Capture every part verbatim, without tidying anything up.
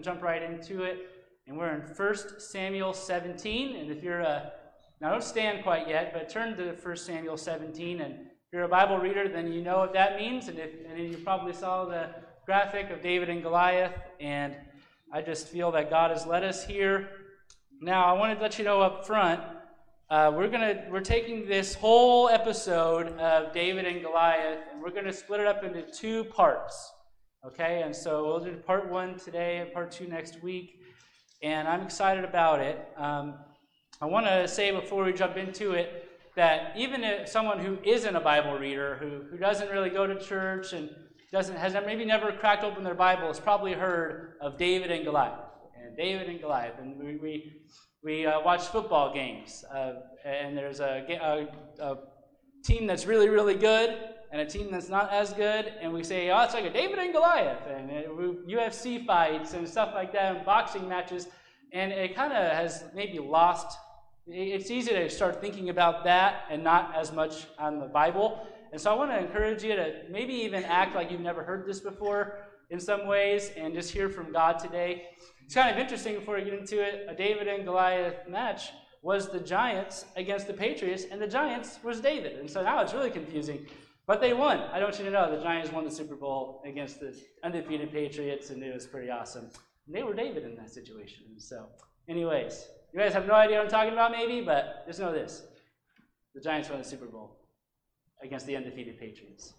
jump right into it. And we're in First Samuel seventeen. And if you're a, now don't stand quite yet, but turn to First Samuel seventeen. And if you're a Bible reader, then you know what that means. And, if, and you probably saw the graphic of David and Goliath. And I just feel that God has led us here. Now, I wanted to let you know up front, uh, we're gonna we're taking this whole episode of David and Goliath, and we're gonna split it up into two parts. Okay, and so we'll do part one today and part two next week, and I'm excited about it. Um, I want to say before we jump into it that even if someone who isn't a Bible reader, who who doesn't really go to church and doesn't has maybe never cracked open their Bible, has probably heard of David and Goliath. David and Goliath, and we we, we uh, watch football games, uh, and there's a, a, a team that's really, really good, and a team that's not as good, and we say, oh, it's like a David and Goliath, and it, we, U F C fights and stuff like that, and boxing matches, and it kind of has maybe lost, it's easy to start thinking about that and not as much on the Bible, and so I want to encourage you to maybe even act like you've never heard this before in some ways, and just hear from God today. It's kind of interesting before we get into it, a David and Goliath match was the Giants against the Patriots, and the Giants was David. And so now it's really confusing. But they won. I want you to know the Giants won the Super Bowl against the undefeated Patriots, and it was pretty awesome. And they were David in that situation. So anyways, you guys have no idea what I'm talking about maybe, but just know this. The Giants won the Super Bowl against the undefeated Patriots.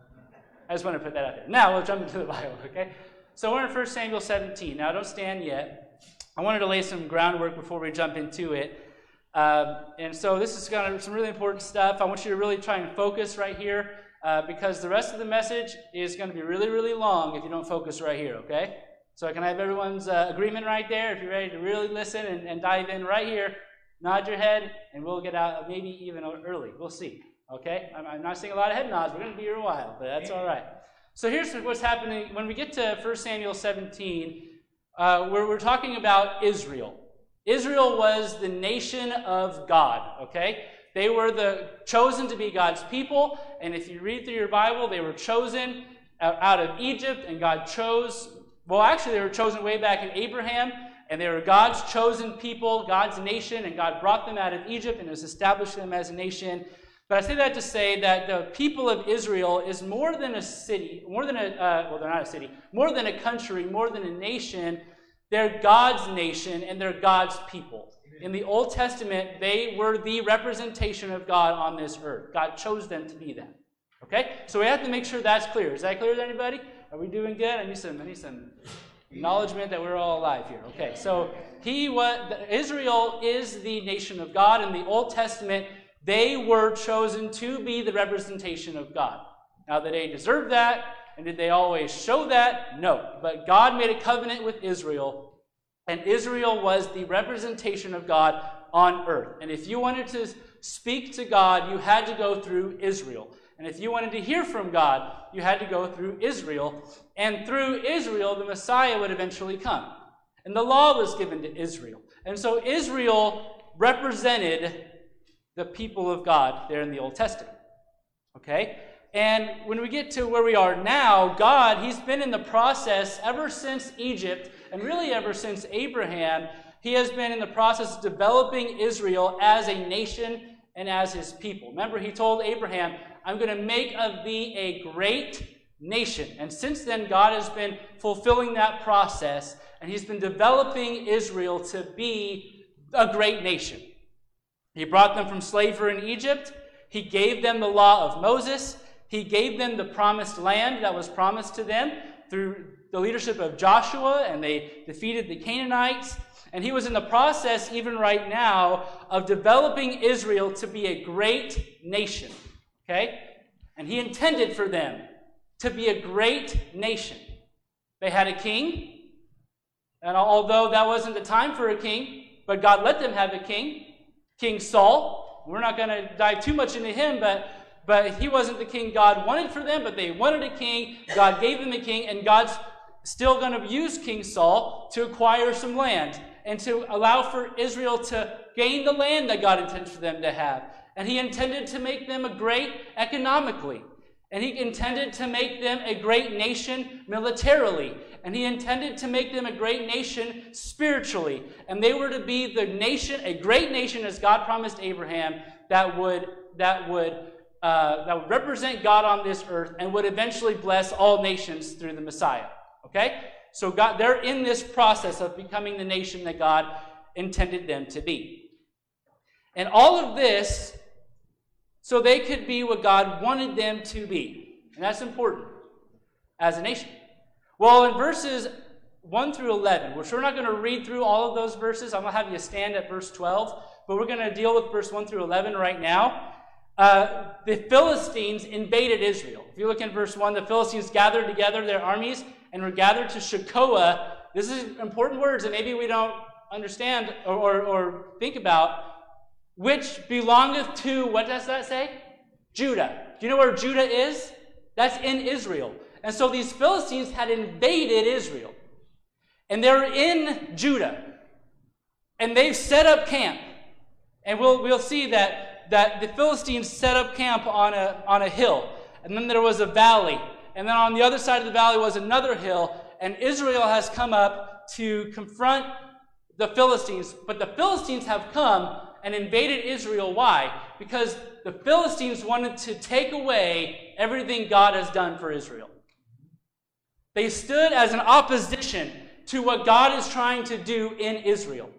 I just want to put that out there. Now we'll jump into the Bible, okay? So we're in First Samuel seventeen. Now, don't stand yet. I wanted to lay some groundwork before we jump into it. Um, and so this is kind of some really important stuff. I want you to really try and focus right here uh, because the rest of the message is going to be really, really long if you don't focus right here, okay? So can I have everyone's uh, agreement right there? If you're ready to really listen and, and dive in right here, nod your head, and we'll get out maybe even early. We'll see, okay? I'm, I'm not seeing a lot of head nods. We're going to be here a while, but that's all right. So here's what's happening. When we get to First Samuel seventeen, uh, where we're talking about Israel. Israel was the nation of God, okay? They were the chosen to be God's people, and if you read through your Bible, they were chosen out of Egypt, and God chose, well, actually, they were chosen way back in Abraham, and they were God's chosen people, God's nation, and God brought them out of Egypt and has established them as a nation. But I say that to say that the people of Israel is more than a city, more than a, uh, well, they're not a city, more than a country, more than a nation. They're God's nation, and they're God's people. In the Old Testament, they were the representation of God on this earth. God chose them to be that. Okay? So we have to make sure that's clear. Is that clear to anybody? Are we doing good? I need some, I need some acknowledgement that we're all alive here. Okay, so he was, Israel is the nation of God. In the Old Testament, they were chosen to be the representation of God. Now, did they deserve that? And did they always show that? No. But God made a covenant with Israel, and Israel was the representation of God on earth. And if you wanted to speak to God, you had to go through Israel. And if you wanted to hear from God, you had to go through Israel. And through Israel, the Messiah would eventually come. And the law was given to Israel. And so Israel represented the people of God there in the Old Testament. Okay? And when we get to where we are now, God, he's been in the process ever since Egypt, and really ever since Abraham, he has been in the process of developing Israel as a nation and as his people. Remember, he told Abraham, I'm going to make of thee a great nation. And since then, God has been fulfilling that process, and he's been developing Israel to be a great nation. He brought them from slavery in Egypt. He gave them the law of Moses. He gave them the promised land that was promised to them through the leadership of Joshua, and they defeated the Canaanites. And he was in the process, even right now, of developing Israel to be a great nation. Okay? And he intended for them to be a great nation. They had a king, and although that wasn't the time for a king, but God let them have a king, King Saul. We're not going to dive too much into him, but, but he wasn't the king God wanted for them, but they wanted a king. God gave them a king, and God's still going to use King Saul to acquire some land and to allow for Israel to gain the land that God intended for them to have. And he intended to make them a great economically. And he intended to make them a great nation militarily. and he intended to make them a great nation spiritually. And they were to be the nation, a great nation, as God promised Abraham, that would, that would, uh, that would represent God on this earth and would eventually bless all nations through the Messiah. Okay? So God, they're in this process of becoming the nation that God intended them to be. And all of this so they could be what God wanted them to be. And that's important as a nation. Well, in verses one through eleven, which we're not going to read through all of those verses. I'm going to have you stand at verse twelve, but we're going to deal with verse one through eleven right now. Uh, the Philistines invaded Israel. If you look in verse one, the Philistines gathered together their armies and were gathered to Shekoah. This is important words that maybe we don't understand or, or, or think about. Which belongeth to, what does that say? Judah. Do you know where Judah is? That's in Israel. And so these Philistines had invaded Israel. And they're in Judah. And they've set up camp. And we'll, we'll see that, that the Philistines set up camp on a, on a hill. And then there was a valley. And then on the other side of the valley was another hill. And Israel has come up to confront the Philistines. But the Philistines have come and invaded Israel. Why? Because the Philistines wanted to take away everything God has done for Israel. They stood as an opposition to what God is trying to do in Israel.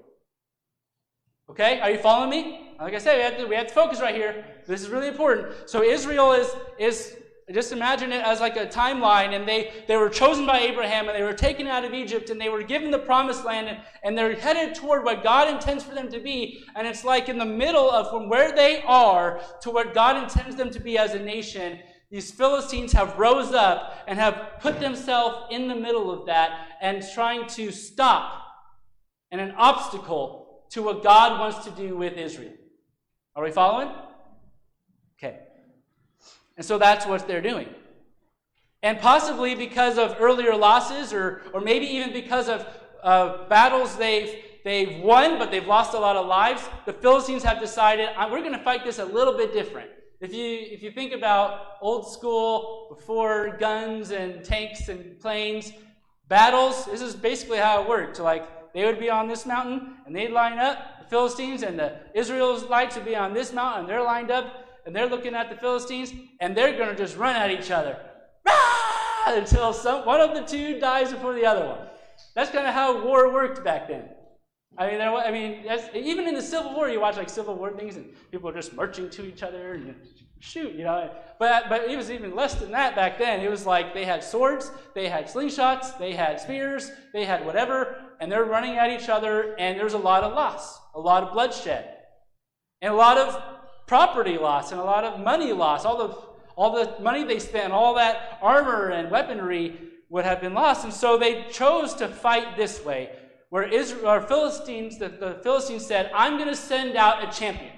Okay? Are you following me? Like I said, we have to, we have to focus right here. This is really important. So Israel is, is just imagine it as like a timeline, and they, they were chosen by Abraham, and they were taken out of Egypt, and they were given the promised land, and, and they're headed toward what God intends for them to be. And it's like in the middle of from where they are to what God intends them to be as a nation, these Philistines have rose up and have put themselves in the middle of that and trying to stop and an obstacle to what God wants to do with Israel. Are we following? Okay. And so that's what they're doing. And possibly because of earlier losses, or, or maybe even because of uh, battles they've, they've won, but they've lost a lot of lives, the Philistines have decided, we're going to fight this a little bit different. If you, if you think about old school, before guns and tanks and planes, battles, this is basically how it worked. So like, they would be on this mountain, and they'd line up, the Philistines, and the Israelites would be on this mountain, and they're lined up, and they're looking at the Philistines, and they're going to just run at each other. Rah! Until some, one of the two dies before the other one. That's kind of how war worked back then. I mean, there, I mean, that's, even in the Civil War, you watch like Civil War things, and people are just marching to each other and shoot, you know. But but it was even less than that back then. It was like they had swords, they had slingshots, they had spears, they had whatever, and they're running at each other, and there's a lot of loss, a lot of bloodshed, and a lot of property loss, and a lot of money loss. All the all the money they spent, all that armor and weaponry would have been lost, and so they chose to fight this way. Where Israel, or Philistines, the, the Philistines said, I'm going to send out a champion.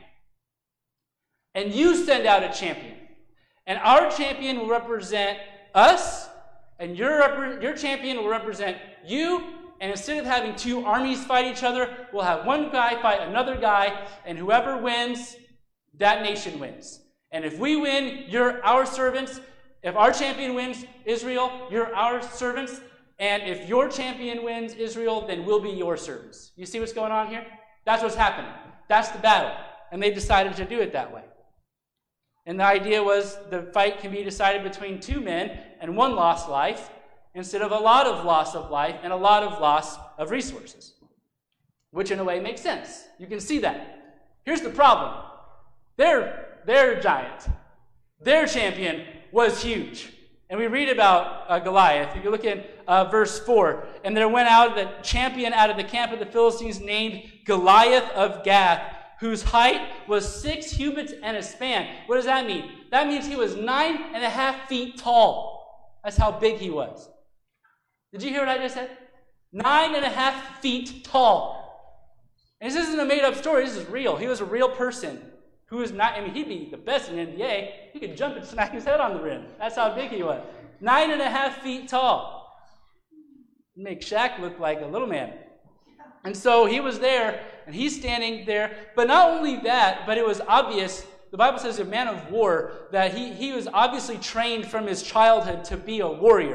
And you send out a champion. And our champion will represent us, and your, your champion will represent you. And instead of having two armies fight each other, we'll have one guy fight another guy, and whoever wins, that nation wins. And if we win, you're our servants. If our champion wins, Israel, you're our servants. And if your champion wins, Israel, then we'll be your servants. You see what's going on here? That's what's happening. That's the battle. And they decided to do it that way. And the idea was the fight can be decided between two men and one lost life, instead of a lot of loss of life and a lot of loss of resources. Which in a way makes sense. You can see that. Here's the problem. Their, their giant, their champion was huge. And we read about uh, Goliath. If you look in uh, verse four, and there went out the champion out of the camp of the Philistines named Goliath of Gath, whose height was six cubits and a span. What does that mean? That means he was nine and a half feet tall. That's how big he was. Did you hear what I just said? Nine and a half feet tall. And this isn't a made-up story. This is real. He was a real person. Who is not, I mean, he'd be the best in the N B A. He could jump and smack his head on the rim. That's how big he was. Nine and a half feet tall. Make Shaq look like a little man. And so he was there, and he's standing there. But not only that, but it was obvious, the Bible says a man of war, that he, he was obviously trained from his childhood to be a warrior.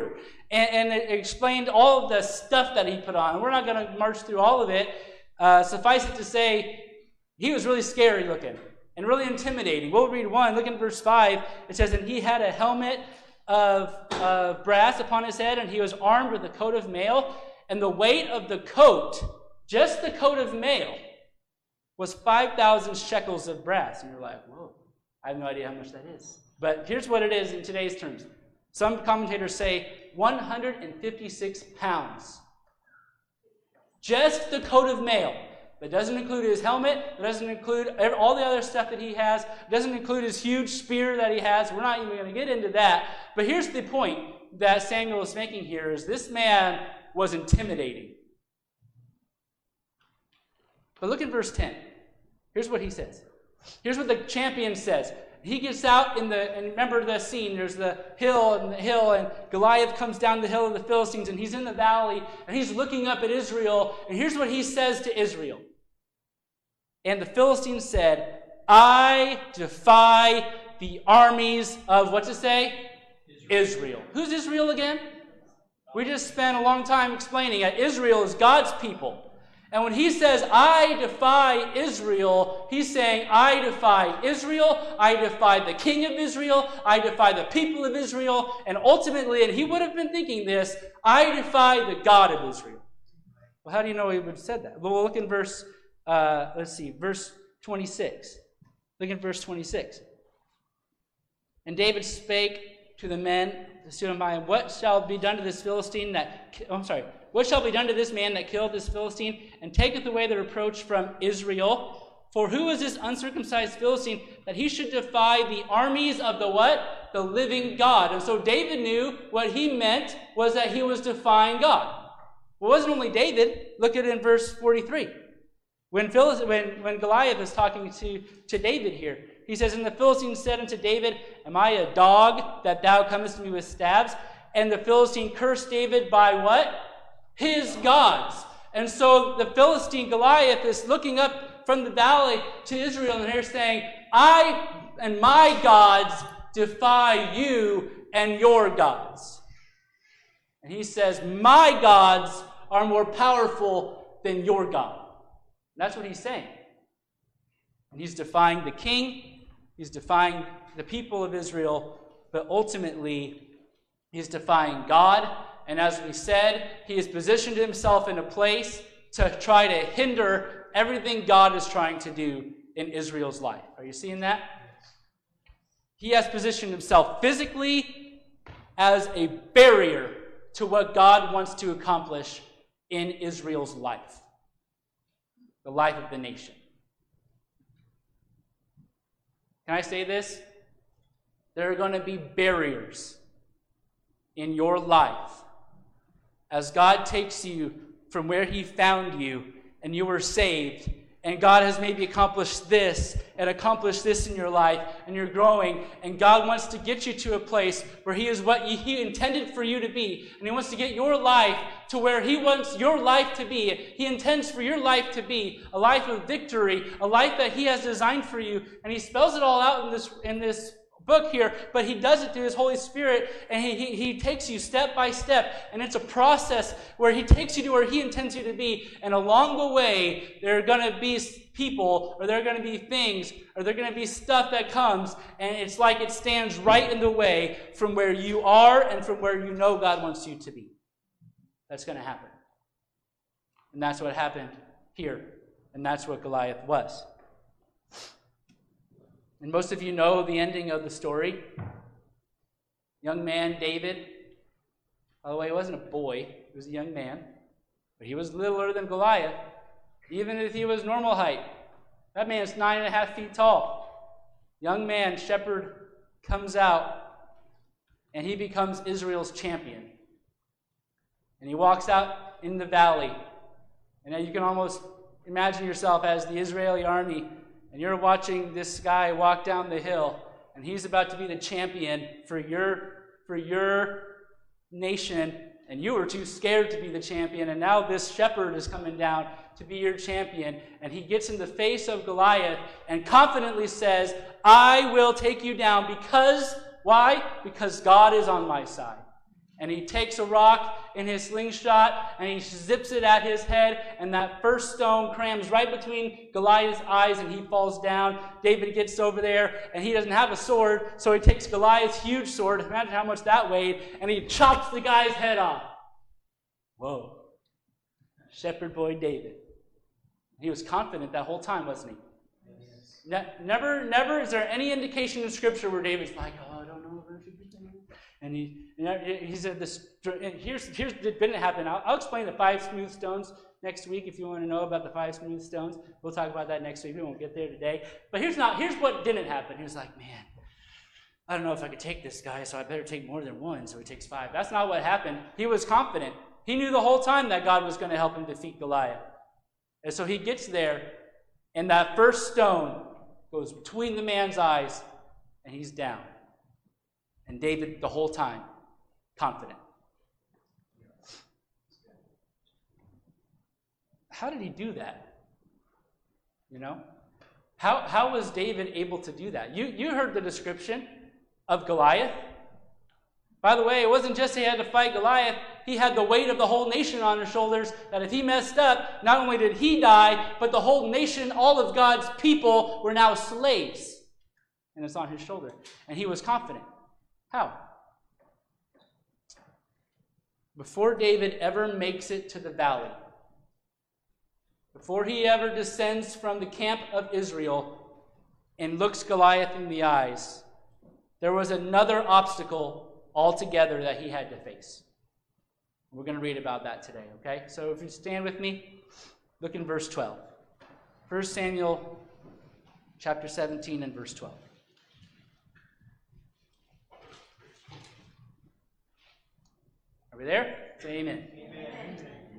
and, and it explained all of the stuff that he put on. We're not going to march through all of it. Uh, suffice it to say, he was really scary looking and really intimidating. We'll read one. Look in verse five. It says, and he had a helmet of uh, brass upon his head, and he was armed with a coat of mail, and the weight of the coat, just the coat of mail, was five thousand shekels of brass. And you're like, whoa, I have no idea how much that is. But here's what it is in today's terms. Some commentators say one hundred fifty-six pounds. Just the coat of mail. That doesn't include his helmet. It doesn't include all the other stuff that he has. It doesn't include his huge spear that he has. We're not even going to get into that. But here's the point that Samuel is making here is this man was intimidating. But look at verse ten. Here's what he says. Here's what the champion says. He gets out in the, and remember the scene, there's the hill and the hill, and Goliath comes down the hill of the Philistines, and he's in the valley, and he's looking up at Israel, and here's what he says to Israel. And the Philistines said, I defy the armies of, what's it say? Israel. Israel. Who's Israel again? We just spent a long time explaining that Israel is God's people. And when he says, I defy Israel, he's saying, I defy Israel, I defy the king of Israel, I defy the people of Israel, and ultimately, and he would have been thinking this, I defy the God of Israel. Well, how do you know he would have said that? Well, we'll look in verse, uh, let's see, verse twenty-six. Look at verse twenty-six. And David spake to the men that stood by him, what shall be done to this Philistine that, oh, I'm sorry, what shall be done to this man that killed this Philistine and taketh away the reproach from Israel? For who is this uncircumcised Philistine that he should defy the armies of the what? The living God. And so David knew what he meant was that he was defying God. Well, it wasn't only David. Look at it in verse forty-three. When, Philist- when, when Goliath is talking to, to David here, he says, and the Philistine said unto David, am I a dog that thou comest to me with stabs? And the Philistine cursed David by what? His gods. And so the Philistine Goliath is looking up from the valley to Israel, and they're saying, I and my gods defy you and your gods. And he says, my gods are more powerful than your God. And that's what he's saying. And he's defying the king, he's defying the people of Israel, but ultimately he's defying God. And as we said, he has positioned himself in a place to try to hinder everything God is trying to do in Israel's life. Are you seeing that? He has positioned himself physically as a barrier to what God wants to accomplish in Israel's life, the life of the nation. Can I say this? There are going to be barriers in your life as God takes you from where he found you and you were saved, and God has maybe accomplished this and accomplished this in your life, and you're growing, and God wants to get you to a place where he is what he intended for you to be, and he wants to get your life to where he wants your life to be. He intends for your life to be a life of victory, a life that he has designed for you, and he spells it all out in this in this book here, but he does it through his Holy Spirit, and he, he, he takes you step by step, and it's a process where he takes you to where he intends you to be, and along the way, there are going to be people, or there are going to be things, or there are going to be stuff that comes, and it's like it stands right in the way from where you are and from where you know God wants you to be. That's going to happen. And that's what happened here, and that's what Goliath was. And most of you know the ending of the story. Young man David, by the way, he wasn't a boy, he was a young man, but he was littler than Goliath, even if he was normal height. That man's nine and a half feet tall. Young man, shepherd, comes out, and he becomes Israel's champion. And he walks out in the valley, and you can almost imagine yourself as the Israeli army, and you're watching this guy walk down the hill, and he's about to be the champion for your, for your nation, and you were too scared to be the champion, and now this shepherd is coming down to be your champion, and he gets in the face of Goliath and confidently says, I will take you down because, why? Because God is on my side. And he takes a rock in his slingshot, and he zips it at his head, and that first stone crams right between Goliath's eyes, and he falls down. David gets over there, and he doesn't have a sword, so he takes Goliath's huge sword, imagine how much that weighed, and he chops the guy's head off. Whoa. Shepherd boy David. He was confident that whole time, wasn't he? Ne- never, never is there any indication in Scripture where David's like, oh, I don't know if I should be doing it. And he, you know, he said this. Here's, here's it didn't happen. I'll, I'll explain the five smooth stones next week if you want to know about the five smooth stones. We'll talk about that next week. We won't get there today. But here's not. Here's what didn't happen. He was like, man, I don't know if I could take this guy, so I better take more than one. So he takes five. That's not what happened. He was confident. He knew the whole time that God was going to help him defeat Goliath. And so he gets there, and that first stone goes between the man's eyes, and he's down. And David, the whole time, confident. How did he do that? You know? How, how was David able to do that? You, you heard the description of Goliath. By the way, it wasn't just he had to fight Goliath. He had the weight of the whole nation on his shoulders, that if he messed up, not only did he die, but the whole nation, all of God's people, were now slaves. And it's on his shoulder. And he was confident. How? Before David ever makes it to the valley, before he ever descends from the camp of Israel and looks Goliath in the eyes, there was another obstacle altogether that he had to face. We're going to read about that today, okay? So if you stand with me, look in verse twelve. First Samuel chapter seventeen and verse twelve. Are we there? Say amen. Amen.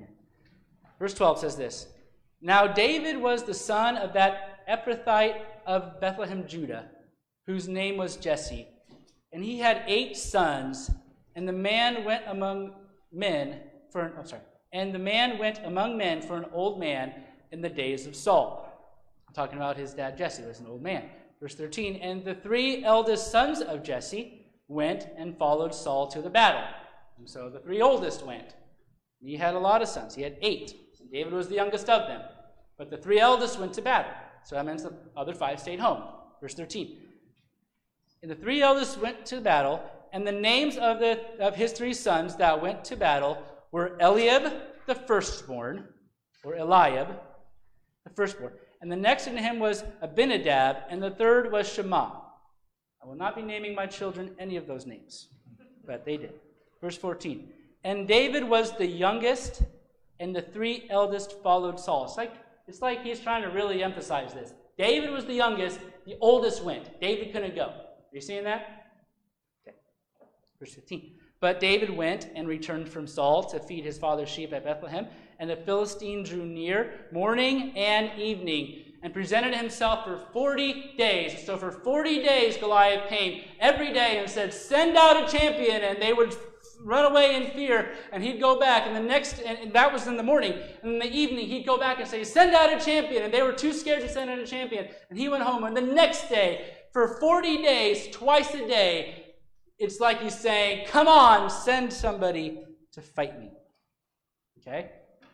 Verse twelve says this. Now David was the son of that Ephrathite of Bethlehem, Judah, whose name was Jesse. And he had eight sons, and the man went among men for an, oh, sorry. And the man went among men for an old man in the days of Saul. I'm talking about his dad Jesse was an old man. Verse thirteen, and the three eldest sons of Jesse went and followed Saul to the battle. And so the three oldest went. He had a lot of sons. He had eight. David was the youngest of them. But the three eldest went to battle. So that means the other five stayed home. Verse thirteen. And the three eldest went to battle, and the names of the of his three sons that went to battle were Eliab, the firstborn, or Eliab, the firstborn. And the next in him was Abinadab, and the third was Shema. I will not be naming my children any of those names, but they did. Verse fourteen. And David was the youngest, and the three eldest followed Saul. It's like, it's like he's trying to really emphasize this. David was the youngest, the oldest went. David couldn't go. Are you seeing that? Okay. Verse fifteen. But David went and returned from Saul to feed his father's sheep at Bethlehem, and the Philistine drew near morning and evening, and presented himself for forty days. So for forty days Goliath came every day and said, send out a champion, and they would run away in fear, and he'd go back, and the next, and that was in the morning, and in the evening he'd go back and say, send out a champion, and they were too scared to send out a champion, and he went home, and the next day, for forty days, twice a day, it's like he's saying, come on, send somebody to fight me. Okay?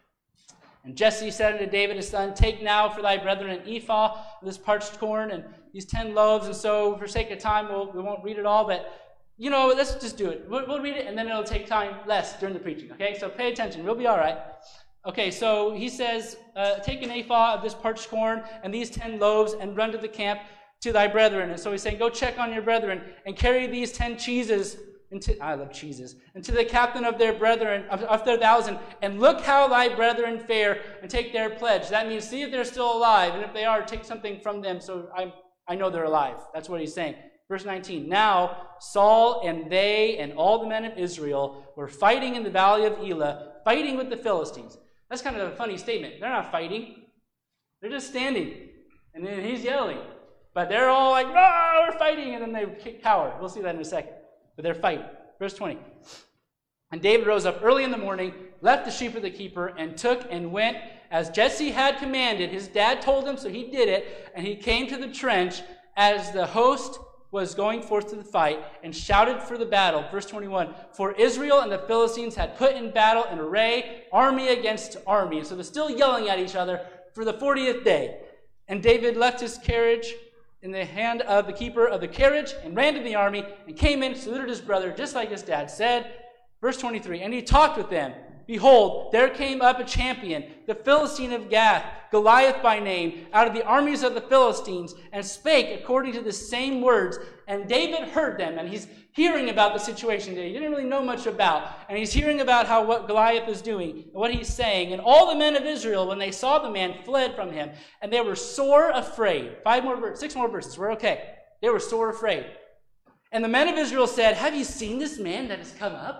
And Jesse said unto David his son, take now for thy brethren an ephah of this parched corn, and these ten loaves, and so for sake of time, we'll, we won't read it all, but you know, let's just do it. We'll, we'll read it, and then it'll take time less during the preaching, okay? So pay attention. We'll be all right. Okay, so he says, uh, take an ephah of this parched corn and these ten loaves and run to the camp to thy brethren. And so he's saying, go check on your brethren and carry these ten cheeses into, I love cheeses, into the captain of their brethren, of, of their thousand, and look how thy brethren fare and take their pledge. That means see if they're still alive, and if they are, take something from them so I, I know they're alive. That's what he's saying. Verse nineteen, now Saul and they and all the men of Israel were fighting in the valley of Elah, fighting with the Philistines. That's kind of a funny statement. They're not fighting. They're just standing. And then he's yelling. But they're all like, no, we're fighting. And then they cower. We'll see that in a second. But they're fighting. Verse twenty. And David rose up early in the morning, left the sheep of the keeper, and took and went as Jesse had commanded. His dad told him, so he did it. And he came to the trench as the host was going forth to the fight and shouted for the battle. Verse twenty-one, for Israel and the Philistines had put in battle in array, army against army. So they're still yelling at each other for the fortieth day. And David left his carriage in the hand of the keeper of the carriage and ran to the army and came in, saluted his brother, just like his dad said. Verse twenty-three, and he talked with them. Behold, there came up a champion, the Philistine of Gath, Goliath by name, out of the armies of the Philistines, and spake according to the same words. And David heard them, and he's hearing about the situation that he didn't really know much about. And he's hearing about how what Goliath is doing, and what he's saying. And all the men of Israel, when they saw the man, fled from him, and they were sore afraid. Five more verses, six more verses, we're okay. They were sore afraid. And the men of Israel said, have you seen this man that has come up?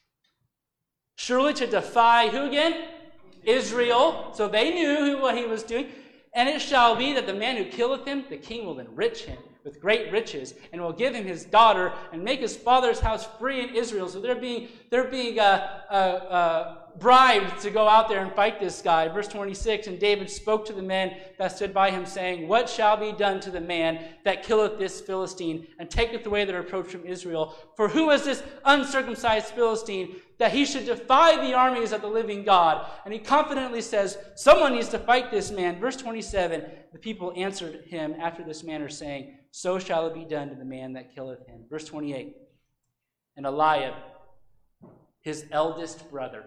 Surely to defy, who again? Israel. So they knew who, what he was doing. And it shall be that the man who killeth him, the king will enrich him with great riches, and will give him his daughter, and make his father's house free in Israel. So they're being, they're being uh, uh, uh, bribed to go out there and fight this guy. Verse twenty-six, and David spoke to the men that stood by him, saying, what shall be done to the man that killeth this Philistine, and taketh away the reproach from Israel? For who is this uncircumcised Philistine, that he should defy the armies of the living God? And he confidently says, someone needs to fight this man. Verse twenty-seven, the people answered him after this manner, saying, so shall it be done to the man that killeth him. Verse twenty-eight, and Eliab, his eldest brother,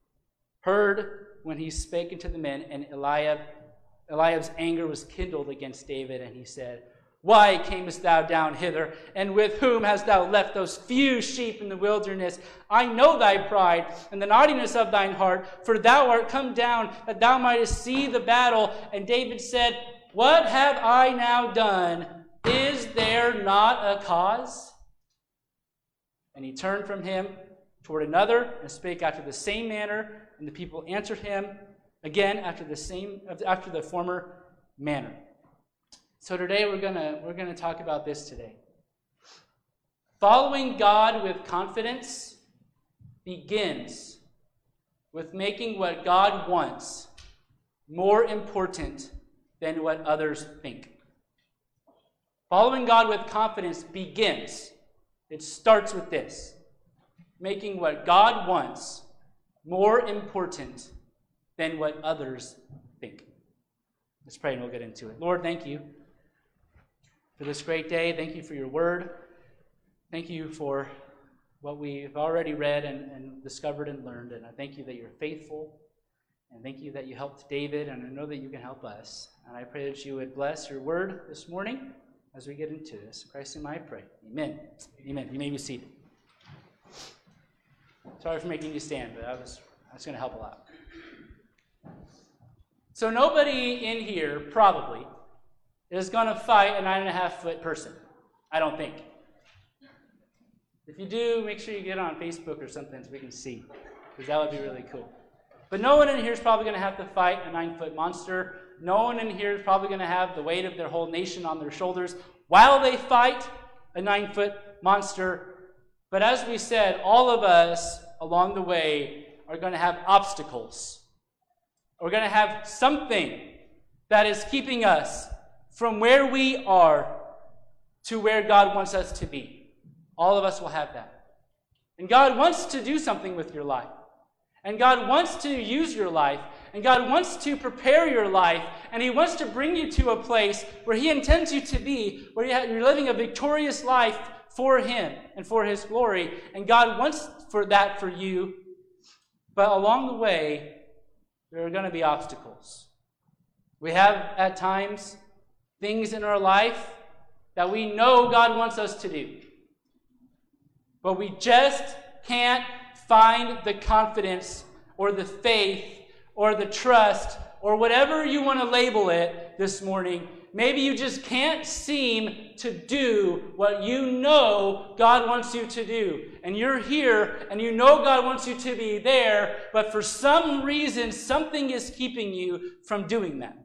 heard when he spake unto the men, and Eliab, Eliab's anger was kindled against David, and he said, why camest thou down hither? And with whom hast thou left those few sheep in the wilderness? I know thy pride and the naughtiness of thine heart, for thou art come down that thou mightest see the battle. And David said, what have I now done? Is there not a cause? And he turned from him toward another and spake after the same manner, and the people answered him again after the same after the former manner. So today we're gonna we're gonna talk about this today. Following God with confidence begins with making what God wants more important than what others think. Following God with confidence begins. It starts with this: making what God wants more important than what others think. Let's pray and we'll get into it. Lord, thank you for this great day. Thank you for your word. Thank you for what we've already read and, and discovered and learned. And I thank you that you're faithful. And thank you that you helped David. And I know that you can help us. And I pray that you would bless your word this morning as we get into this. In Christ's name I pray. Amen. Amen. You may be seated. Sorry for making you stand, but I was, I was going to help a lot. So nobody in here, probably, is going to fight a nine and a half foot person. I don't think. If you do, make sure you get on Facebook or something so we can see, because that would be really cool. But no one in here is probably going to have to fight a nine foot monster. No one in here is probably going to have the weight of their whole nation on their shoulders while they fight a nine foot monster. But as we said, all of us along the way are going to have obstacles. We're going to have something that is keeping us from where we are to where God wants us to be. All of us will have that. And God wants to do something with your life. And God wants to use your life. And God wants to prepare your life. And he wants to bring you to a place where he intends you to be, where you're living a victorious life for him and for his glory. And God wants for that for you. But along the way, there are going to be obstacles. We have, at times, things in our life that we know God wants us to do. But we just can't find the confidence or the faith or the trust or whatever you want to label it this morning. Maybe you just can't seem to do what you know God wants you to do. And you're here and you know God wants you to be there, but for some reason, something is keeping you from doing that.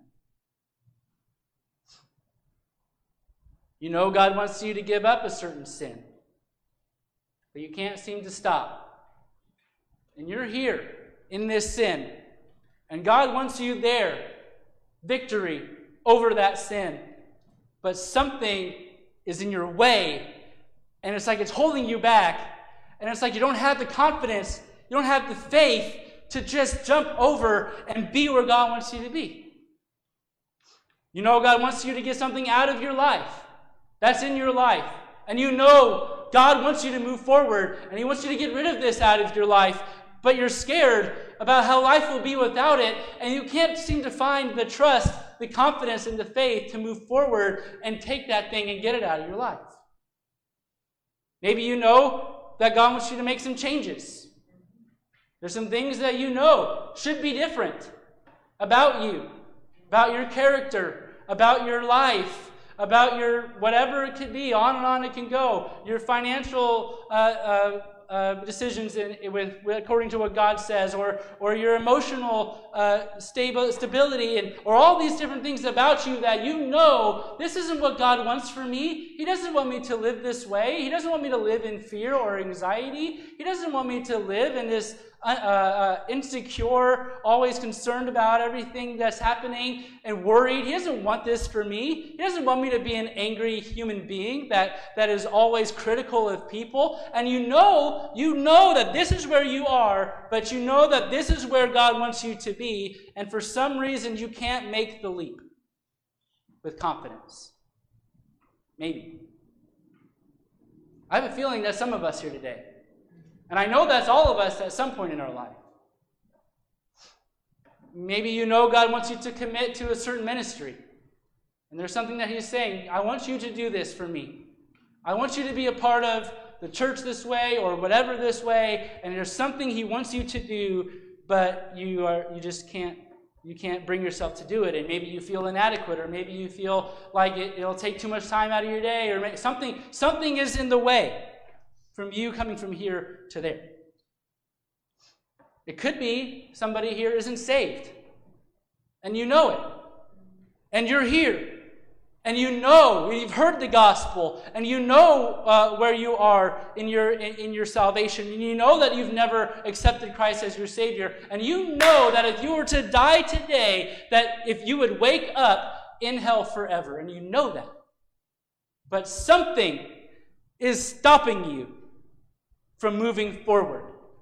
You know God wants you to give up a certain sin, but you can't seem to stop. And you're here in this sin, and God wants you there, victory over that sin. But something is in your way, and it's like it's holding you back, and it's like you don't have the confidence, you don't have the faith to just jump over and be where God wants you to be. You know God wants you to get something out of your life that's in your life, and you know God wants you to move forward, and he wants you to get rid of this out of your life, but you're scared about how life will be without it, and you can't seem to find the trust, the confidence, and the faith to move forward and take that thing and get it out of your life. Maybe you know that God wants you to make some changes. There's some things that you know should be different about you, about your character, about your life, about your whatever it could be, on and on it can go. Your financial uh, uh, uh, decisions in, with, with, according to what God says, or or your emotional uh, stable, stability, and or all these different things about you that you know, this isn't what God wants for me. He doesn't want me to live this way. He doesn't want me to live in fear or anxiety. He doesn't want me to live in this Uh, uh, insecure, always concerned about everything that's happening and worried. He doesn't want this for me. He doesn't want me to be an angry human being that, that is always critical of people. And you know, you know that this is where you are, but you know that this is where God wants you to be, and for some reason you can't make the leap with confidence. Maybe. I have a feeling that some of us here today, and I know that's all of us at some point in our life. Maybe you know God wants you to commit to a certain ministry. And there's something that he's saying, I want you to do this for me. I want you to be a part of the church this way or whatever this way. And there's something he wants you to do, but you are you just can't you can't bring yourself to do it. And maybe you feel inadequate, or maybe you feel like it, it'll take too much time out of your day, or maybe something something is in the way from you coming from here to there. It could be somebody here isn't saved, and you know it, and you're here, and you know, you've heard the gospel, and you know uh, where you are in your in, in your salvation, and you know that you've never accepted Christ as your Savior, and you know that if you were to die today, that if you would wake up in hell forever, and you know that. But something is stopping you from moving forward.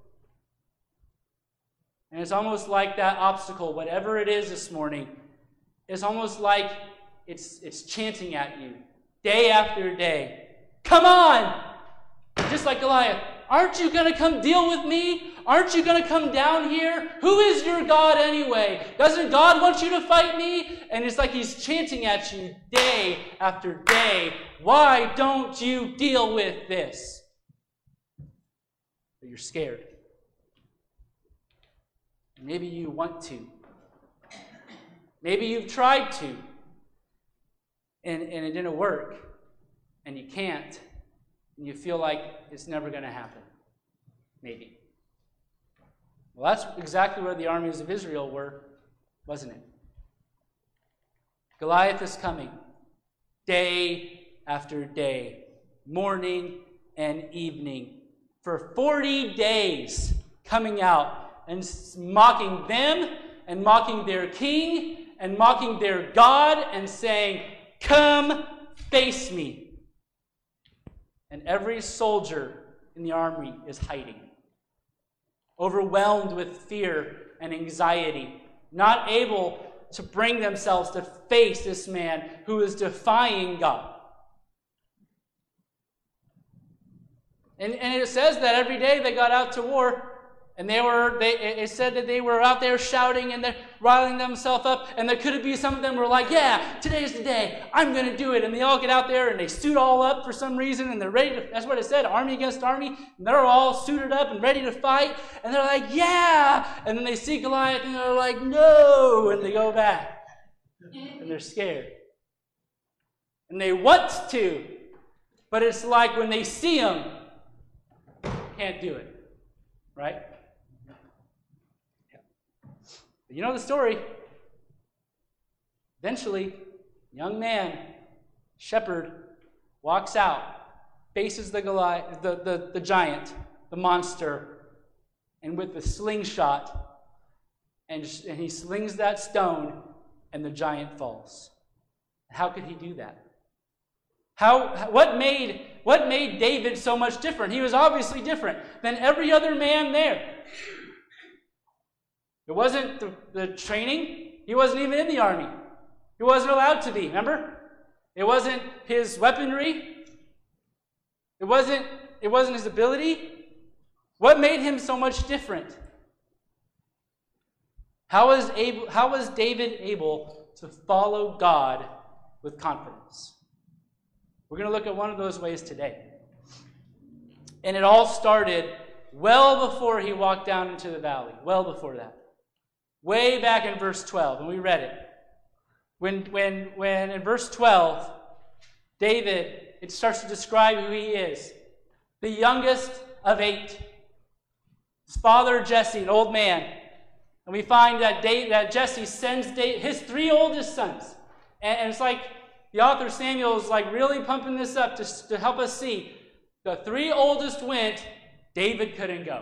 And it's almost like that obstacle, whatever it is this morning, it's almost like it's, it's chanting at you day after day. Come on! Just like Goliath. Aren't you going to come deal with me? Aren't you going to come down here? Who is your God anyway? Doesn't God want you to fight me? And it's like he's chanting at you day after day. Why don't you deal with this? But you're scared. Maybe you want to. Maybe you've tried to, and, and it didn't work, and you can't, and you feel like it's never going to happen. Maybe. Well, that's exactly where the armies of Israel were, wasn't it? Goliath is coming day after day, morning and evening, for forty days, coming out and mocking them, and mocking their king, and mocking their God, and saying, come face me. And every soldier in the army is hiding, overwhelmed with fear and anxiety, not able to bring themselves to face this man who is defying God. And, and it says that every day they got out to war, and they were, they, it said that they were out there shouting and they're riling themselves up, and there could be some of them were like, yeah, today's the day, I'm going to do it. And they all get out there and they suit all up for some reason, and they're ready to, that's what it said, army against army, and they're all suited up and ready to fight, and they're like, yeah, and then they see Goliath and they're like, no, and they go back, and they're scared. And they want to, but it's like when they see him, can't do it, right? You know the story. Eventually, young man, shepherd, walks out, faces the Goliath, the, the, the giant, the monster, and with the slingshot, and, and he slings that stone, and the giant falls. How could he do that? How, what made, what made David so much different? He was obviously different than every other man there. It wasn't the, the training. He wasn't even in the army. He wasn't allowed to be, remember? It wasn't his weaponry. It wasn't, it wasn't his ability. What made him so much different? How was, able, how was David able to follow God with confidence? We're going to look at one of those ways today. And it all started well before he walked down into the valley. Well before that. Way back in verse twelve, and we read it. When, when, when in verse twelve, David, it starts to describe who he is. The youngest of eight. His father, Jesse, an old man. And we find that, David, that Jesse sends David, his three oldest sons. And, and it's like the author Samuel is like really pumping this up to, to help us see. The three oldest went, David couldn't go.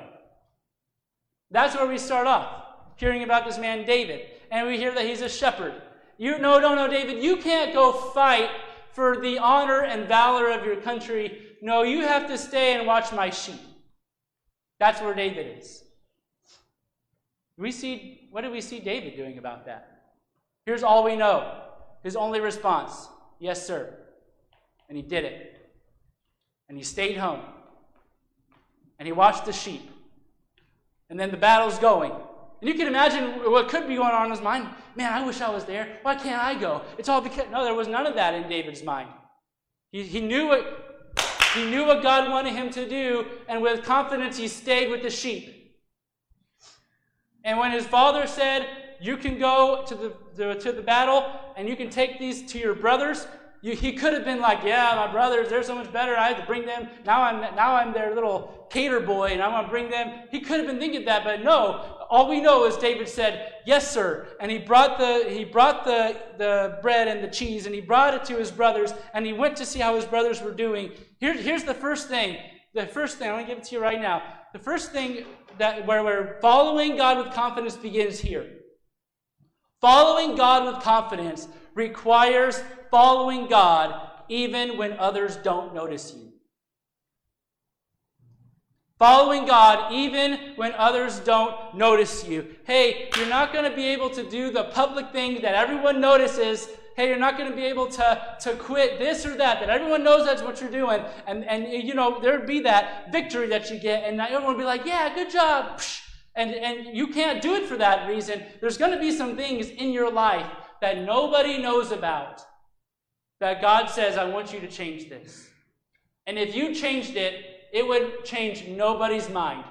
That's where we start off, hearing about this man David. And we hear that he's a shepherd. You no, no, no, David, you can't go fight for the honor and valor of your country. No, you have to stay and watch my sheep. That's where David is. We see, what do we see David doing about that? Here's all we know. His only response, yes, sir. And he did it. And he stayed home. And he watched the sheep. And then the battle's going. And you can imagine what could be going on in his mind. Man, I wish I was there. Why can't I go? It's all because... No, there was none of that in David's mind. He, he knew what, he knew what God wanted him to do, and with confidence he stayed with the sheep. And when his father said, you can go to the, the, to the battle, and you can take these to your brothers, you, he could have been like, yeah, my brothers, they're so much better. I have to bring them. Now I'm, now I'm their little cater boy, and I want to bring them. He could have been thinking that, but no. All we know is David said, yes, sir. And he brought the he brought the, the bread and the cheese, and he brought it to his brothers, and he went to see how his brothers were doing. Here, here's the first thing. The first thing, I'm going to give it to you right now. The first thing that where we're following God with confidence begins here. Following God with confidence requires following God even when others don't notice you. Following God even when others don't notice you. Hey, you're not going to be able to do the public thing that everyone notices. Hey, you're not going to be able to, to quit this or that, that everyone knows that's what you're doing. And, and you know, there'd be that victory that you get, and everyone would be like, yeah, good job. And, and you can't do it for that reason. There's going to be some things in your life that nobody knows about, that God says, I want you to change this. And if you changed it, it would change nobody's mind.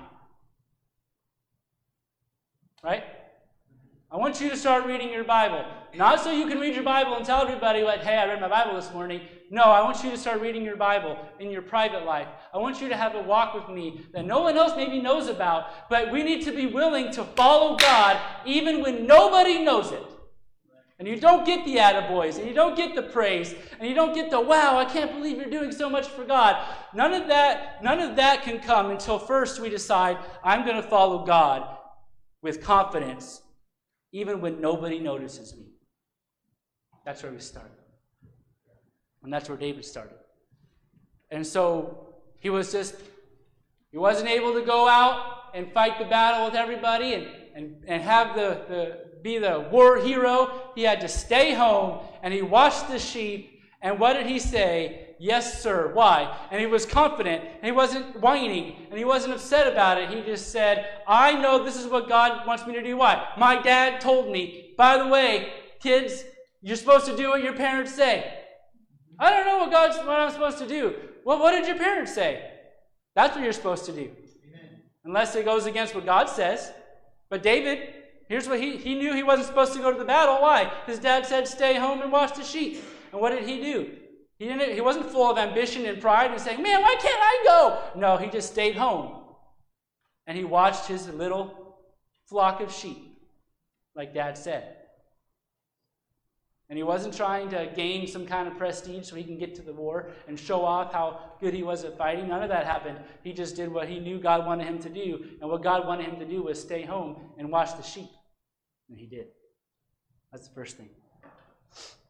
Right? I want you to start reading your Bible. Not so you can read your Bible and tell everybody, like, hey, I read my Bible this morning. No, I want you to start reading your Bible in your private life. I want you to have a walk with me that no one else maybe knows about, but we need to be willing to follow God even when nobody knows it. And you don't get the attaboys, and you don't get the praise, and you don't get the, wow, I can't believe you're doing so much for God. None of that, none of that can come until first we decide, I'm going to follow God with confidence, even when nobody notices me. That's where we start. And that's where David started. And so he was just, he wasn't able to go out and fight the battle with everybody and, and, and have the, the be the war hero. He had to stay home, and he watched the sheep. And what did he say? Yes, sir. Why? And he was confident, and he wasn't whining, and he wasn't upset about it. He just said, I know this is what God wants me to do. Why? My dad told me. By the way, kids, you're supposed to do what your parents say. I don't know what God's what I'm supposed to do. Well, what did your parents say? That's what you're supposed to do. Amen. Unless it goes against what God says. But David, here's what he, he knew he wasn't supposed to go to the battle. Why? His dad said, stay home and watch the sheep. And what did he do? He didn't. He wasn't full of ambition and pride and saying, man, why can't I go? No, he just stayed home. And he watched his little flock of sheep, like Dad said. And he wasn't trying to gain some kind of prestige so he can get to the war and show off how good he was at fighting. None of that happened. He just did what he knew God wanted him to do. And what God wanted him to do was stay home and watch the sheep. And he did. That's the first thing.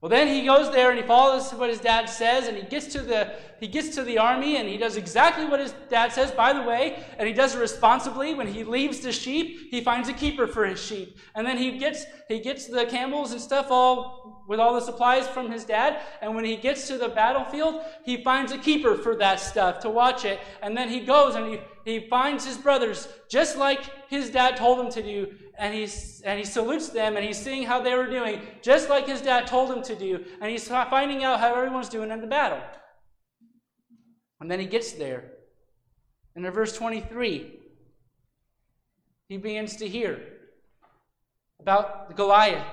Well, then he goes there and he follows what his dad says, and he gets to the he gets to the army, and he does exactly what his dad says, by the way, and he does it responsibly. When he leaves the sheep, he finds a keeper for his sheep. And then he gets he gets the camels and stuff all with all the supplies from his dad, and when he gets to the battlefield, he finds a keeper for that stuff to watch it. And then he goes and he, he finds his brothers just like his dad told him to do, and he's and he salutes them, and he's seeing how they were doing, just like his dad told him to do, and he's finding out how everyone's doing in the battle. And then he gets there. And in verse twenty-three, he begins to hear about Goliath.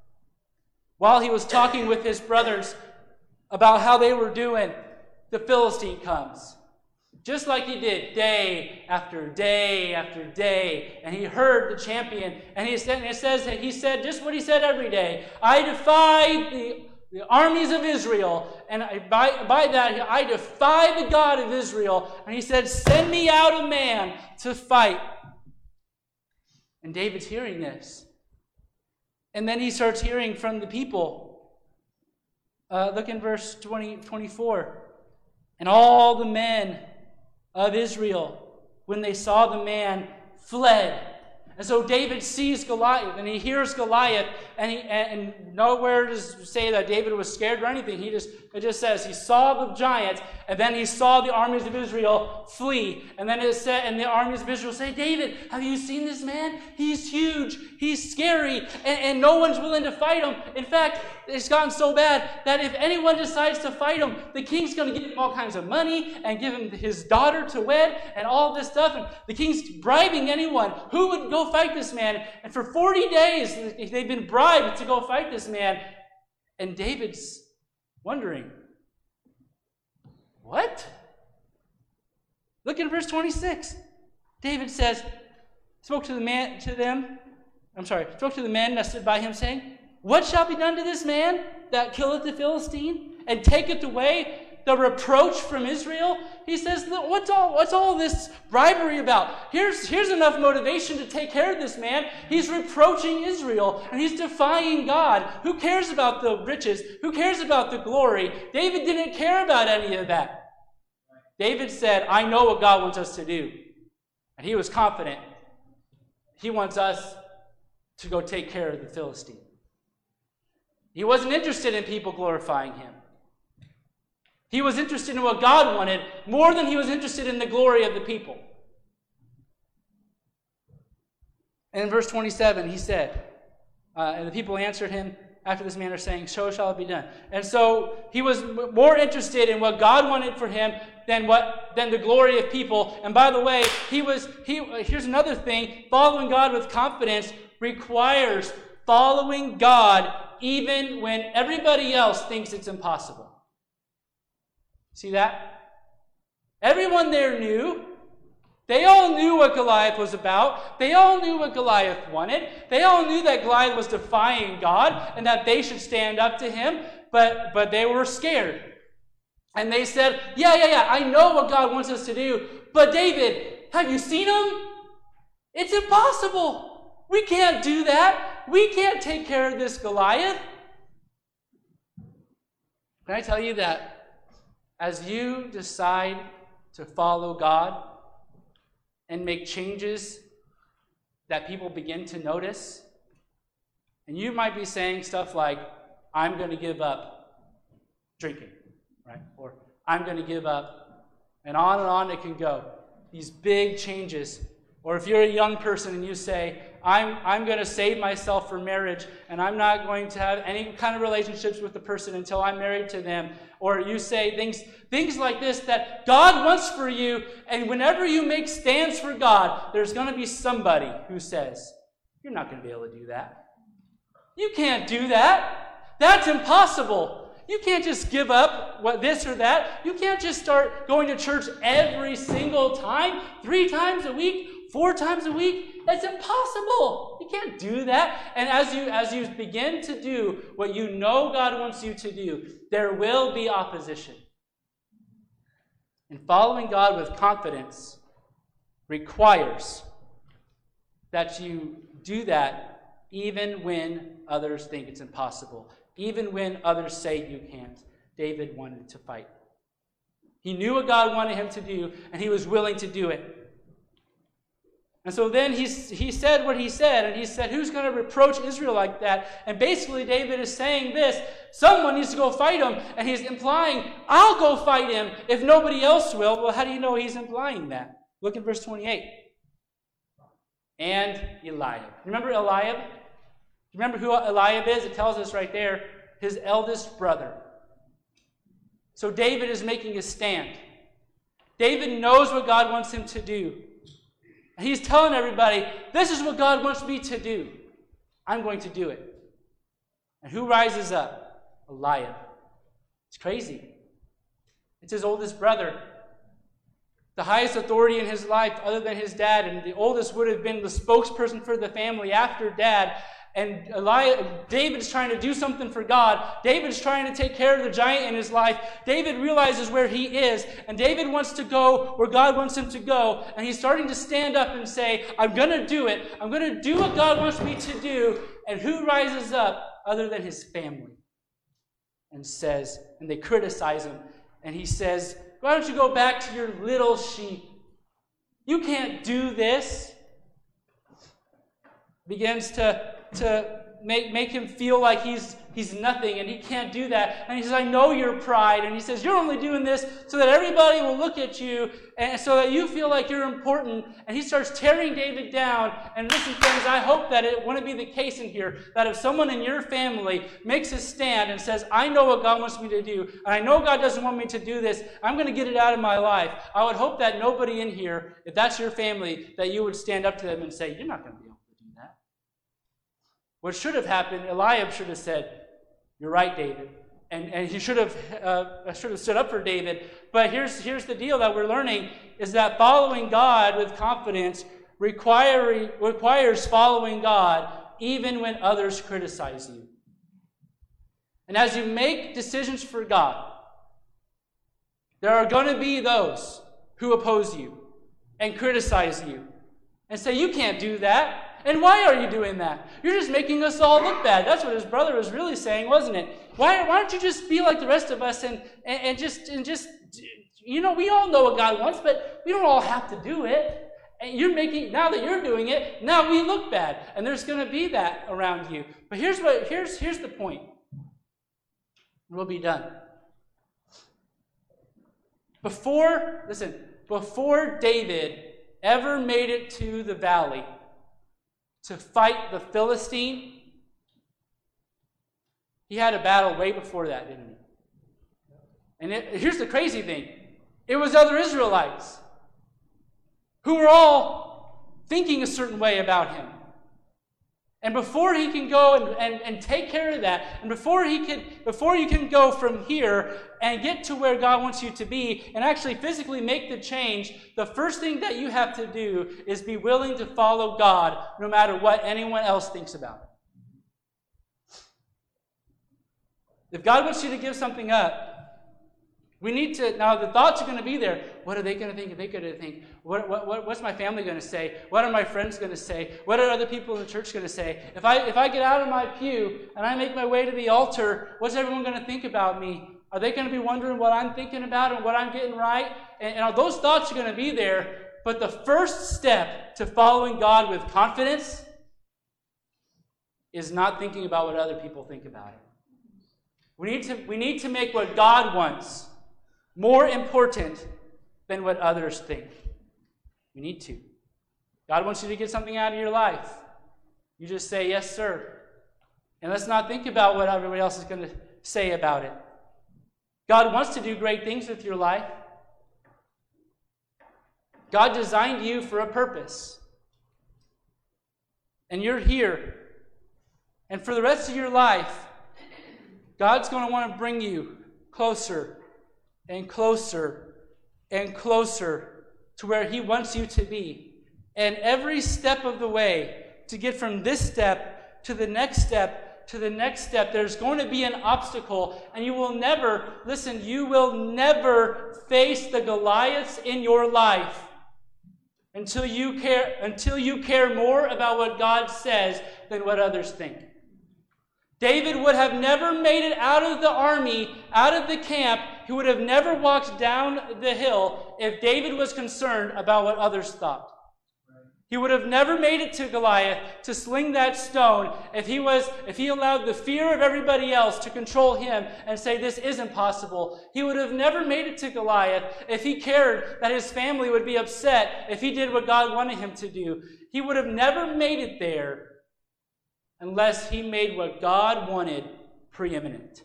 While he was talking with his brothers about how they were doing, the Philistine comes. Just like he did day after day after day. And he heard the champion. And he said, and it says that he said just what he said every day. I defy the, the armies of Israel. And I, by, by that, I defy the God of Israel. And he said, send me out a man to fight. And David's hearing this. And then he starts hearing from the people. Uh, look in verse twenty, twenty-four. And all the men of Israel, when they saw the man, fled. And so David sees Goliath, and he hears Goliath, and he and, and nowhere does say that David was scared or anything. He just it just says he saw the giant, and then he saw the armies of Israel flee. And then it said, and the armies of Israel say, David, have you seen this man? He's huge, he's scary, and, and no one's willing to fight him. In fact, it's gotten so bad that if anyone decides to fight him, the king's going to give him all kinds of money and give him his daughter to wed and all this stuff. And the king's bribing anyone who would go fight this man. And for forty days, they've been bribed to go fight this man. And David's wondering, what? Look at verse twenty-six. David says, spoke to the man, to them, I'm sorry, spoke to the men that stood by him, saying, what shall be done to this man that killeth the Philistine and taketh away the reproach from Israel? He says, what's all, what's all this bribery about? Here's, here's enough motivation to take care of this man. He's reproaching Israel, and he's defying God. Who cares about the riches? Who cares about the glory? David didn't care about any of that. David said, I know what God wants us to do. And he was confident. He wants us to go take care of the Philistine. He wasn't interested in people glorifying him. He was interested in what God wanted more than he was interested in the glory of the people. And in verse twenty-seven, he said, uh, and the people answered him after this manner, saying, so shall it be done. And so he was more interested in what God wanted for him than what than the glory of people. And by the way, he was he. Here's another thing: following God with confidence requires following God even when everybody else thinks it's impossible. See that? Everyone there knew. They all knew what Goliath was about. They all knew what Goliath wanted. They all knew that Goliath was defying God and that they should stand up to him, but, but they were scared. And they said, yeah, yeah, yeah, I know what God wants us to do, but David, have you seen him? It's impossible. We can't do that. We can't take care of this Goliath. Can I tell you that as you decide to follow God and make changes that people begin to notice, and you might be saying stuff like, I'm going to give up drinking, right? Or I'm going to give up, and on and on it can go. These big changes. Or if you're a young person and you say, I'm, I'm going to save myself for marriage, and I'm not going to have any kind of relationships with the person until I'm married to them. Or you say things, things like this that God wants for you, and whenever you make stands for God, there's going to be somebody who says, you're not going to be able to do that. You can't do that. That's impossible. You can't just give up what this or that. You can't just start going to church every single time, three times a week, four times a week. That's impossible. You can't do that. And as you as you begin to do what you know God wants you to do, there will be opposition. And following God with confidence requires that you do that even when others think it's impossible, even when others say you can't. David wanted to fight. He knew what God wanted him to do, and he was willing to do it. And so then he, he said what he said, and he said, who's going to reproach Israel like that? And basically David is saying this, someone needs to go fight him, and he's implying, I'll go fight him if nobody else will. Well, how do you know he's implying that? Look at verse twenty-eight. And Eliab. Remember Eliab? Remember who Eliab is? It tells us right there, his eldest brother. So David is making a stand. David knows what God wants him to do. He's telling everybody, this is what God wants me to do. I'm going to do it. And who rises up? Eliab. It's crazy. It's his oldest brother. The highest authority in his life other than his dad. And the oldest would have been the spokesperson for the family after dad. And Eliab, David's trying to do something for God. David's trying to take care of the giant in his life. David realizes where he is. And David wants to go where God wants him to go. And he's starting to stand up and say, I'm going to do it. I'm going to do what God wants me to do. And who rises up other than his family? And says, and they criticize him. And he says, why don't you go back to your little sheep? You can't do this. Begins to to make, make him feel like he's he's nothing and he can't do that. And he says, I know your pride. And he says, you're only doing this so that everybody will look at you and so that you feel like you're important. And he starts tearing David down. And listen, friends, I hope that it wouldn't be the case in here, that if someone in your family makes a stand and says, I know what God wants me to do, and I know God doesn't want me to do this, I'm going to get it out of my life. I would hope that nobody in here, if that's your family, that you would stand up to them and say, you're not going to be able to do that. What should have happened, Eliab should have said, you're right, David. And, and he should have uh, should have stood up for David. But here's, here's the deal that we're learning, is that following God with confidence require, requires following God even when others criticize you. And as you make decisions for God, there are going to be those who oppose you and criticize you and say, you can't do that. And why are you doing that? You're just making us all look bad. That's what his brother was really saying, wasn't it? Why, why don't you just be like the rest of us and, and, and just, and just, you know, we all know what God wants, but we don't all have to do it. And you're making, now that you're doing it, now we look bad. And there's going to be that around you. But here's what, here's, here's the point. We'll be done. Before, listen, before David ever made it to the valley to fight the Philistine, he had a battle way before that, didn't he? And it, here's the crazy thing. It was other Israelites who were all thinking a certain way about him. And before he can go and, and, and take care of that, and before he can, before you can go from here and get to where God wants you to be and actually physically make the change, the first thing that you have to do is be willing to follow God no matter what anyone else thinks about it. If God wants you to give something up, we need to, now the thoughts are going to be there. What are they going to think? Are they going to think? What, what, what, what's my family going to say? What are my friends going to say? What are other people in the church going to say? If I, if I get out of my pew and I make my way to the altar, what's everyone going to think about me? Are they going to be wondering what I'm thinking about and what I'm getting right? And, and those thoughts are going to be there. But the first step to following God with confidence is not thinking about what other people think about it. We need to, we need to make what God wants more important than what others think. We need to. God wants you to get something out of your life. You just say, yes, sir. And let's not think about what everybody else is going to say about it. God wants to do great things with your life. God designed you for a purpose. And you're here. And for the rest of your life, God's going to want to bring you closer and closer and closer to where he wants you to be. And every step of the way to get from this step to the next step to the next step, there's going to be an obstacle, and you will never, listen, you will never face the Goliaths in your life until you care, until you care more about what God says than what others think. David would have never made it out of the army, out of the camp. He would have never walked down the hill if David was concerned about what others thought. He would have never made it to Goliath to sling that stone if he was, if he allowed the fear of everybody else to control him and say, this isn't possible. He would have never made it to Goliath if he cared that his family would be upset if he did what God wanted him to do. He would have never made it there unless he made what God wanted preeminent.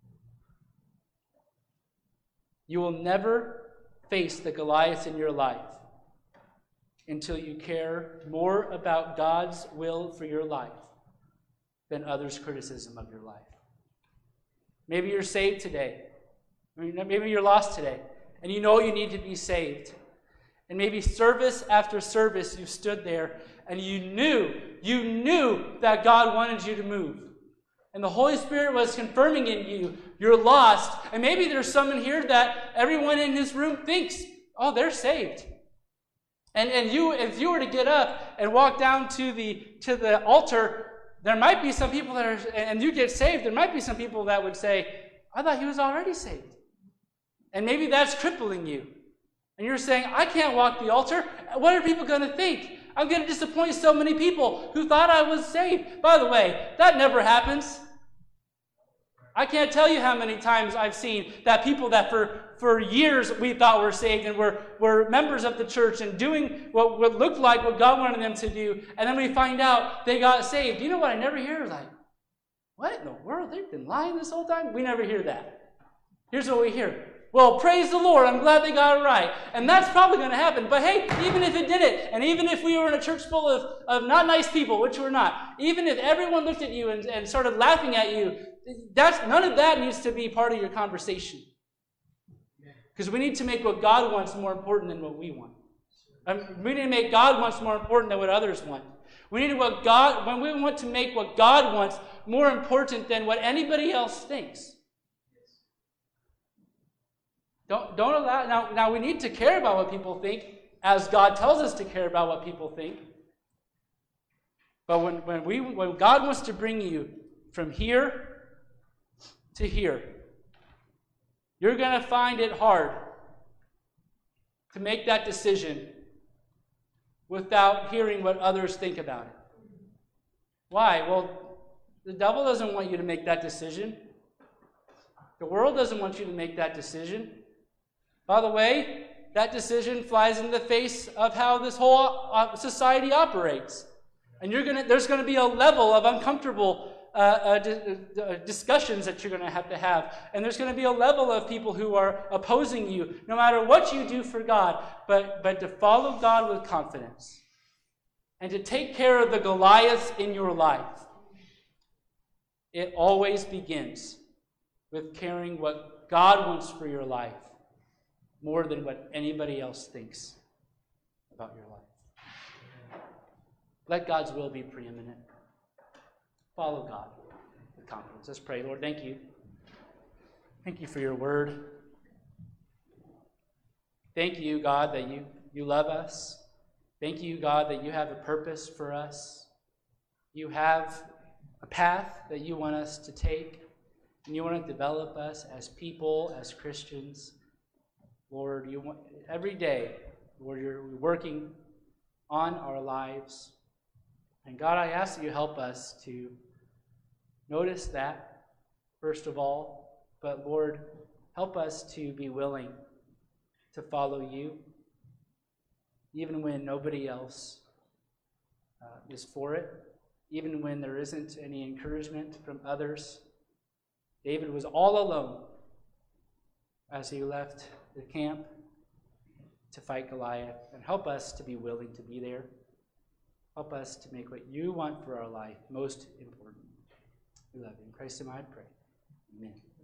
You will never face the Goliaths in your life until you care more about God's will for your life than others' criticism of your life. Maybe you're saved today. Maybe you're lost today, and you know you need to be saved. And maybe service after service you stood there and you knew, you knew that God wanted you to move. And the Holy Spirit was confirming in you, you're lost. And maybe there's someone here that everyone in this room thinks, oh, they're saved. And and you, if you were to get up and walk down to the to the altar, there might be some people that are, and you get saved, there might be some people that would say, I thought he was already saved. And maybe that's crippling you. And you're saying, I can't walk the altar. What are people going to think? I'm going to disappoint so many people who thought I was saved. By the way, that never happens. I can't tell you how many times I've seen that people that for, for years we thought were saved and were, were members of the church and doing what, what looked like what God wanted them to do, and then we find out they got saved. You know what I never hear? Like, what in the world? They've been lying this whole time? We never hear that. Here's what we hear. Well, praise the Lord, I'm glad they got it right. And that's probably going to happen. But hey, even if it didn't, and even if we were in a church full of, of not nice people, which we're not, even if everyone looked at you and, and started laughing at you, that's none of that needs to be part of your conversation. Because we need to make what God wants more important than what we want. Um, we need to make God wants more important than what others want. We need to what God when we want to make what God wants more important than what anybody else thinks. Don't, don't allow, now, now we need to care about what people think as God tells us to care about what people think. But when, when, we, when God wants to bring you from here to here, you're going to find it hard to make that decision without hearing what others think about it. Why? Well, the devil doesn't want you to make that decision. The world doesn't want you to make that decision. By the way, that decision flies in the face of how this whole society operates. And you're gonna, there's going to be a level of uncomfortable uh, uh, di- uh, discussions that you're going to have to have. And there's going to be a level of people who are opposing you, no matter what you do for God, but, but to follow God with confidence. And to take care of the Goliaths in your life. It always begins with caring what God wants for your life more than what anybody else thinks about your life. Let God's will be preeminent. Follow God with confidence. Let's pray. Lord, thank you. Thank you for your word. Thank you, God, that you, you love us. Thank you, God, that you have a purpose for us. You have a path that you want us to take, and you want to develop us as people, as Christians. Lord, you want, every day, Lord, you're working on our lives. And God, I ask that you help us to notice that, first of all. But Lord, help us to be willing to follow you, even when nobody else uh, is for it, even when there isn't any encouragement from others. David was all alone as he left the camp to fight Goliath. And help us to be willing to be there. Help us to make what you want for our life most important. We love you. In Christ's name I pray. Amen.